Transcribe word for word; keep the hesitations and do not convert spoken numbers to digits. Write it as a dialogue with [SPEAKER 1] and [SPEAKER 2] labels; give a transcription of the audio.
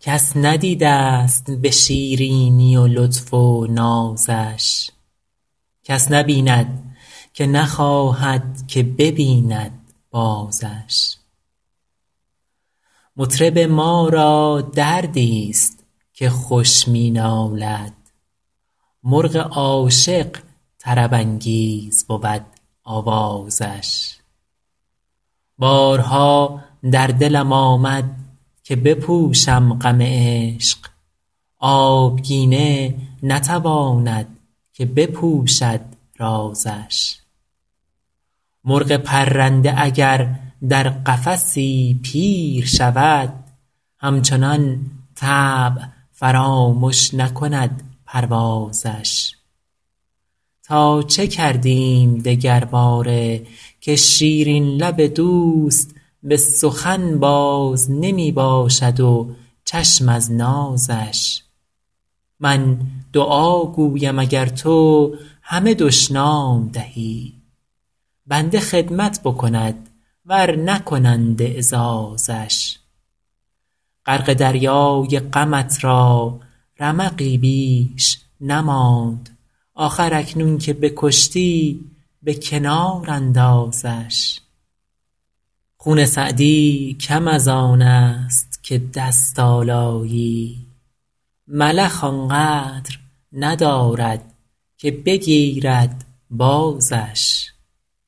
[SPEAKER 1] کس ندیده است به شیرینی و لطف و نازش. کس نبیند که نخواهد که ببیند بازش. مطرب ما را دردی است که خوش می نالد، مرغ عاشق طرب انگیز بود آوازش. بارها در دلم آمد که بپوشم غم عشق، آبگینه نتواند که بپوشد رازش. مرغ پرنده اگر در قفسی پیر شود، همچنان طبع فرامش نکند پروازش. تا چه کردیم دگرباره که شیرین لب دوست به سخن باز نمی باشد و چشم از نازش. من دعا گویم اگر تو همه دشنام دهی، بنده خدمت بکند ور نکنند اعزازش. غرق دریای غمت را رمقی بیش نماند، آخر اکنون که بکشتی به کنار اندازش. خون سعدی کم از آن است که دست آلایی، ملخ آنقدر ندارد که بگیرد بازش.